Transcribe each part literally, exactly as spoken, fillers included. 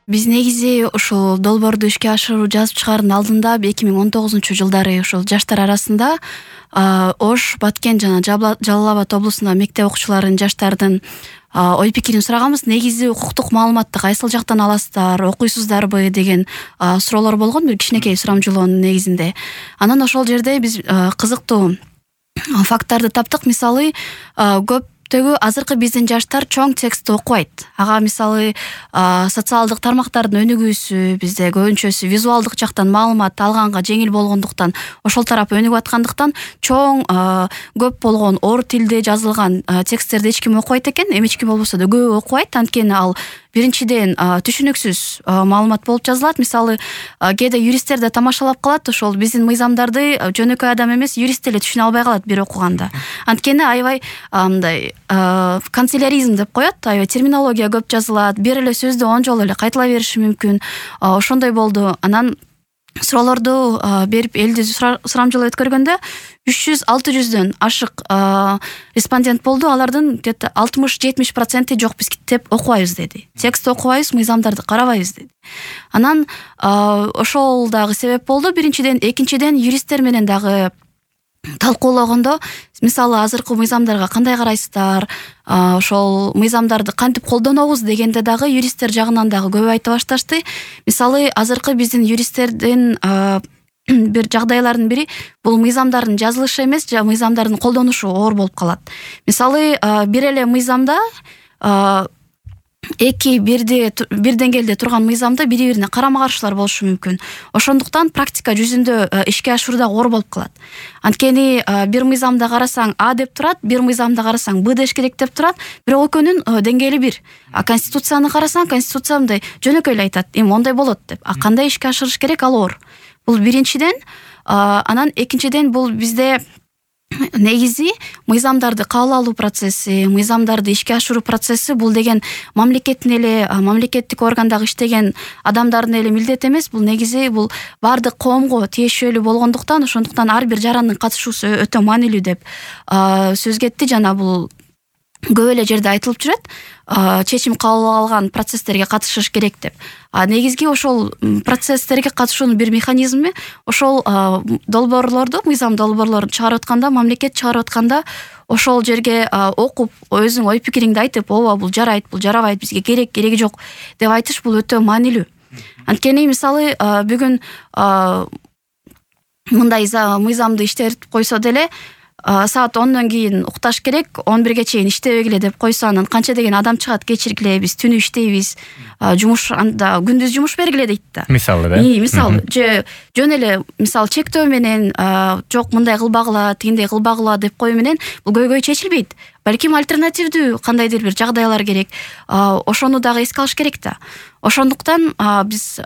Биз негизи ушул долбоорду ишке ашыруу жазып чыгаардын алдында эки миң он тогузунчу жылдары ушул жаштар арасында Ош, Баткен жана Жалал Абад облусундагы мектеп окуучуларын, жаштардын ой пикирин сураганбыз. Негизи укуктук маалыматты кайсыл жактан аласыздар, окуйсуздарбы деген суроолор болгон, бир кичинекей сурамжылоонун негизинде. Анан ошол жерде биз кызыктуу факттарды таптык. Мисалы, көптөгү азыркы биздин жаштар чоң текстти окубайт. Ага мисалы социалдык тармактардын өнүгүүсү, бизде көбүнчөсү визуалдык жактан маалымат алганга жеңил болгондуктан, ошол тарап өнүгүп аткандыктан чоң көп болгон ор тилде жазылган тексттерди эч ким окубайт экен. Эми эч ким болбосо да көбү окубайт, анткени ал биринчиден түшүнүксүз маалымат болуп жазылат. Мисалы, кээде юристтер да тамашалап калат, ошол биздин мыйзамдарды жөнөкөй адам эмес юрист эле түшүнө албай калат бир окуганда. Анткени аябай мындай канцеляризм деп коет, аябай терминология көп жазылат, бир эле сөздү он жолу эле кайтала бериши мүмкүн. Ошондой болду. Анан суроолорду берип элди сурамжылоо өткөргөндө үч жүз алты жүздөн ашык респондент болду. Алардын где-то алтымыш жетимиш проценти жок, биз китеп окубайбыз деди. Текст окубайбыз, мыйзамдарды карабайбыз деди. Анан ошол дагы себеп болду. Биринчиден, экинчиден юристтер менен дагы талкуулогондо, мисалы, азыркы мыйзамдарга кандай карайсыздар, ошол мыйзамдарды кантип колдонобуз дегенде дагы юристтер жагынан дагы көп айта башташты. Мисалы, азыркы биздин юристтердин бир жагдайлардын бири бул мыйзамдардын жазылышы эмес, мыйзамдардын колдонушу оор болуп калат. Мисалы, бир эле мыйзамда эки бирде бир деңгээлде турган мыйзамда бири-бирине карама-каршылар болушу мүмкүн. Ошондуктан практика жүзүндө ишке ашуурда оор болуп калат. Анткени бир мыйзамда карасаң А деп турат, бир мыйзамда карасаң Б деш керек деп турат, бирок экөөнүн деңгээли бир. А конституцияны карасаң, конституция мындай жөнөкөй эле айтат, эми мондай болот деп. А кандай ишке ашырыш керек, ал оор. Бул биринчиден. Анан экинчиден, бул бизде негизи мыйзамдарды кабыл алуу процесси, мыйзамдарды ишке ашыруу процесси бул деген мамлекеттин эле, мамлекеттик органдагы иштеген адамдардын эле милдети эмес. Бул негизи бул баардык коомго тиешелүү болгондуктан, ошондуктан ар бир жарандын катышуусу өтө маанилүү деп сөз кетти. Жана бул көп эле жерде айтылып жүрөт, чечим кабыл алган процесстерге катышыш керек деп. А негизги ошол процесстерге катышуунун бир механизми ошол долбоорлорду, мыйзам долбоорлорун чыгарып атканда, мамлекет чыгарып атканда, ошол жерге окуп, өзүң ой пикириңди айтып, ооба бул жарайт, бул жарабайт, бизге керек, кереги жок деп айтыш бул өтө маанилүү. Анткени мисалы, бүгүн мындай мыйзамды иштетип койсо деле, саат ондон кийин укташ керек, он бирге чейин иштебегиле деп койсо, анан канча деген адам чыгат, кечиргиле, биз түнү иштейбиз, жумуш анда күндүз жумуш бергиле дейт да. Мисалы да. Мисалы, же жөн эле мисалы чектөө менен жок мындай кылбагыла, тигиндей кылбагыла деп кою менен бул көйгөй чечилбейт. Балким альтернативдүү кандайдыр бир жагдайлар керек. Ошону дагы эске алыш керек да. Ошондуктан биз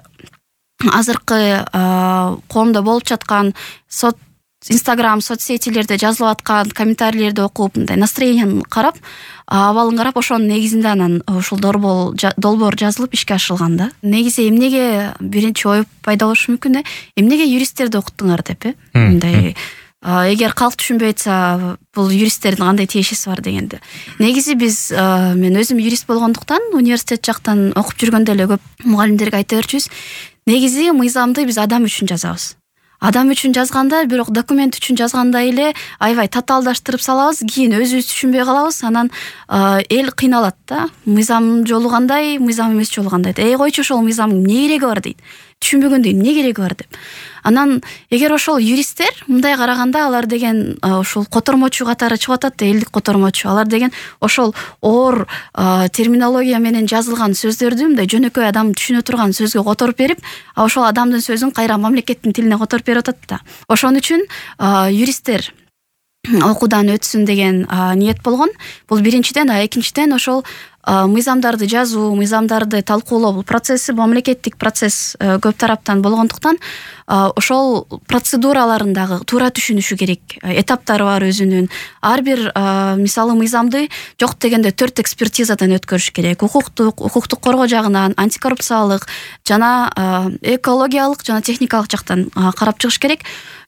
азыркы коомдо болуп жаткан сот Инстаграм, соцсетилерде жазылып аткан комментарийлерди окуп, мындай настроениянын карап, абалын карап, ошонун негизинде анан ушул долбоор жазылып ишке ашырылган да. Негизи эмнеге биринчи ой пайда болушу мүмкүн, эмнеге юристтерди окуттуңар деп, э? Мындай эгер калк түшүнбөй атса, бул юристтердин кандай тиешеси бар дегенде. Негизи биз, мен өзүм юрист болгондуктан, университет жактан окуп жүргөндө эле көп мугалимдерге айта берчүбүз. Негизи мыйзамды биз адам үчүн жазабыз. Адам үчүн жазганда, бирок документ үчүн жазганда эле аябай татаалдаштырып салабыз, кийин өзүбүз түшүнбөй калабыз, анан эл кыйналат да. Мыйзам жолу кандай, мыйзам эмес жолу кандай. Эй койчу, ошол мыйзамдын эмне кереги бар дейт. Түшүнбөгөндө эмне кереги бар деп. Анан эгер ошол юристтер мындай караганда, алар деген ошол котормочу катары чыгып атат да, элдик котормочу. Алар деген ошол оор терминология менен жазылган сөздөрдү мындай жөнөкөй адам түшүнө турган сөзгө которуп берип, ошол адамдын сөзүн кайра мамлекеттин тилине которуп берип атат да. Ошон үчүн юристтер окуудан өтсүн деген ниет болгон. Бул биринчиден, а экинчиден ошол мыйзамдарды жазуу, мыйзамдарды талкуулоо бул процесси мамлекеттик процесс көп тараптан болгондуктан, ошол процедураларын дагы туура түшүнүшү керек. Этаптары бар өзүнүн. Ар бир мисалы мыйзамды жок дегенде төрт экспертизадан өткөрүш керек. Укуктук, укуктук коргоо жагынан, антикоррупциялык жана экологиялык жана техникалык жактан карап чыгыш керек.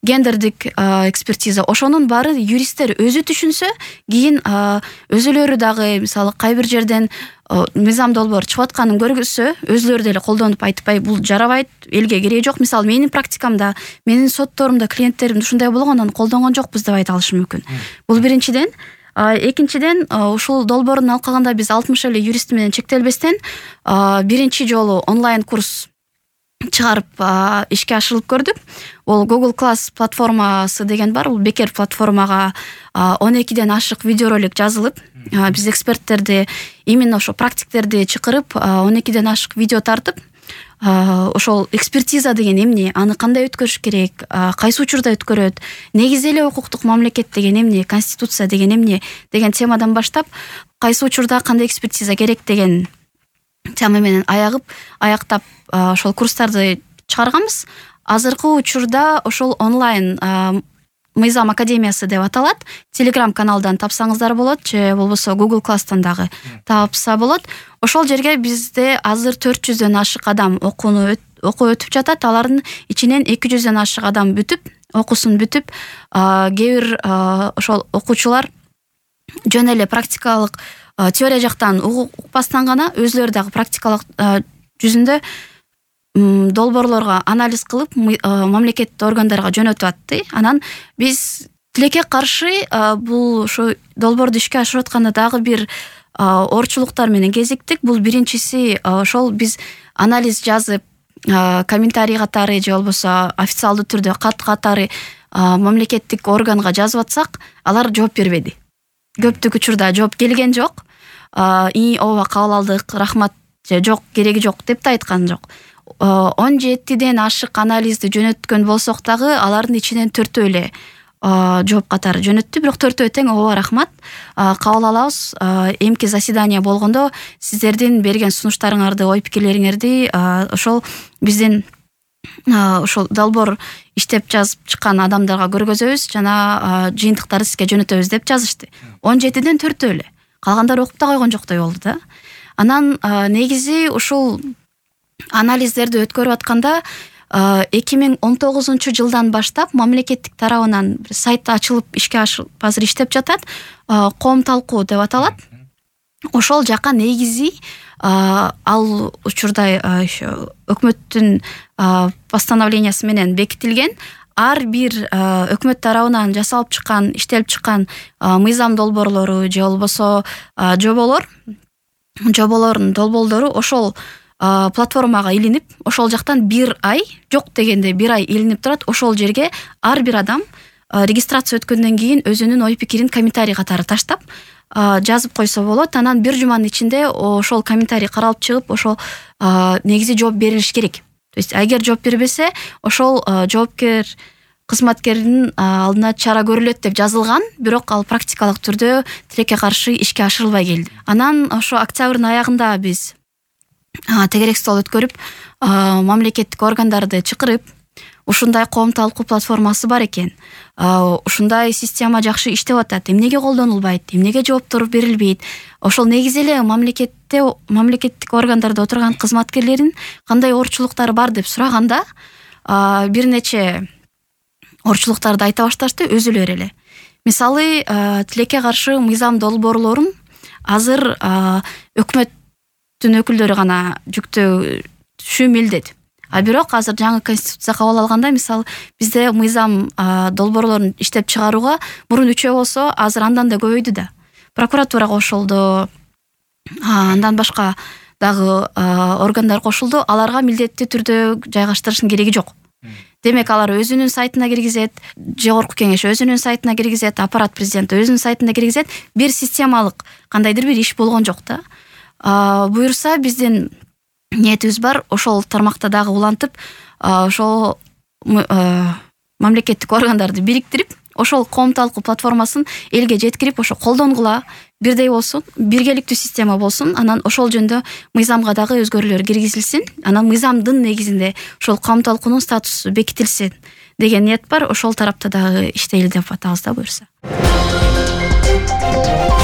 гендердик экспертиза, ошонун баары юристтер өзү түшүнсө, кийин өзүлөрү дагы мисалы кайбир жерден мыйзам долбоор чыгып атканын көргүзсө, өзүлөрү деле колдонуп айтпай, бул жарабайт, элге кереги жок. Мисалы менин практикамда, менин сотторумда клиенттерим ушундай болгондон колдонгон жокпуз деп айта алышым мүмкүн. Бул биринчиден. Экинчиден, ушул долбоордун алкагында биз алтымыш эле юрист менен чектелбестен биринчи жолу онлайн курс чыгарып ишке ашырылып көрдүк. Ол Google Class платформасы деген бар. Бул бекер платформага он экиден ашык видеоролик жазылып, биз эксперттерди, именно ошо практиктерди чакырып, он экиден ашык видео тартып, ошол экспертиза деген эмне, аны кандай өткөрүш керек, кайсы учурда өткөрөт, негизи эле укуктук мамлекет деген эмне, конституция деген эмне деген темадан баштап, кайсы учурда кандай экспертиза керек деген тема менен аягып, аяктап ошол курстарды чыгарганбыз. Азыркы учурда ошол онлайн Мыйзам академиясы деп аталат. Telegram каналдан тапсаңыздар болот, же болбосо Google Class'тан дагы тапса болот. Ошол жерге бизде азыр төрт жүздөн ашык адам окууну окуу өтүп жатат. Алардын ичинен эки жүздөн ашык адам бүтүп, окуусун бүтүп, кээ бир ошол окуучулар жөн эле практикалык теория жактан укпастан гана өзүлөрү дагы практикалык жүзүндө долбоорлорго анализ кылып мамлекеттик органдарга жөнөтүп атты. Анан биз тилекке каршы бул ошо долбоорду ишке ашырып атканда дагы бир орчулуктар менен кезиктик. Бул биринчиси ошол биз анализ жазып, комментарий катары же болбосо официалдуу түрдө кат катары мамлекеттик органга жазып атсак, алар жооп бербеди. Көптүк учурда жооп келген жок. И ооба кабыл алдык, рахмат, же жок, кереги жок деп да айткан жок. он жетиден ашык анализди жөнөткөн болсок дагы алардын ичинен төртөө эле жооп катары жөнөттү. Бирок төртөө тең ооба рахмат, кабыл алабыз. Эмки заседание болгондо сиздердин берген сунуштарыңарды, ой пикирлериңерди ошол биздин ошол долбоор иштеп жазып чыккан адамдарга көргөзөбүз, жана жыйынтыктарды сизге жөнөтөбүз деп жазышты. он жетиден төртөө эле. Калгандары окуп да койгон жоктой болду да. Анан негизи ушул анализдерди өткөрүп атканда эки миң он тогузунчу жылдан баштап мамлекеттик тарабынан бир сайт ачылып ишке ашырып азыр иштеп жатат. Коом талкуу деп аталат. Ошол жака негизи ал учурда ошо өкмөттүн постановлениясы менен бекитилген ар бир өкмөт тарабынан жасалып чыккан, иштелип чыккан мыйзам долбоорлору же болбосо жоболор, жоболордун долбоорлору ошол платформага илинип, ошол жактан бир ай, жок дегенде бир ай илинип турат. Ошол жерге ар бир адам регистрация өткөндөн кийин өзүнүн ой пикирин комментарий катары таштап жазып койсо болот. Анан бир жуманын ичинде ошол комментарий каралып чыгып, ошол негизи жооп берилиш керек. То есть эгер жооп бербесе, ошол жоопкер кызматкердин алдына чара көрүлөт деп жазылган, бирок ал практикалык түрдө тилекке каршы ишке ашырылбай келди. Анан ошо октябрдын аягында биз тегерек стол өткөрүп, мамлекеттик органдарды чакырып, ушундай коом талкуу платформасы бар экен, ушундай система жакшы иштеп атат, эмнеге колдонулбайт, эмнеге жооптор берилбейт, ошол негизи эле мамлекетте мамлекеттик органдарда отурган кызматкерлердин кандай орчулуктары бар деп сураганда, бир нече орчулуктарды айта башташты өзүлөрү эле. Мисалы, тилекке каршы мыйзам долбоорлорун азыр өкмөт өкүлдөрү гана жүктөөшү милдет. А бирок азыр жаңы конституция кабыл алганда, мисалы, бизде мыйзам долбоорлорун иштеп чыгарууга мурун үчөө болсо, азыр андан да көбөйдү да. Прокуратура кошулду, андан башка дагы органдар кошулду. Аларга милдеттүү түрдө жайгаштырыштын кереги жок. Демек, алар өзүнүн сайтына киргизет, жогорку кеңеш өзүнүн сайтына киргизет, аппарат президенти өзүнүн сайтына киргизет. Бир системалык кандайдыр бир иш болгон жок да. Буюрса, биздин ниетибиз бар, ошол тармакта дагы улантып, ошол мамлекеттик органдарды бириктирип, ошол коом талкуу платформасын элге жеткирип, ошо колдонгула, бирдей болсун, биргеликтүү система болсун. Анан ошол жөндө мыйзамга дагы өзгөрүүлөр киргизилсин. Анан мыйзамдын негизинде ошол коом талкуунун статусу бекитилсин деген ниет бар. Ошол тарапта дагы иштейли деп атабыз да буюрса.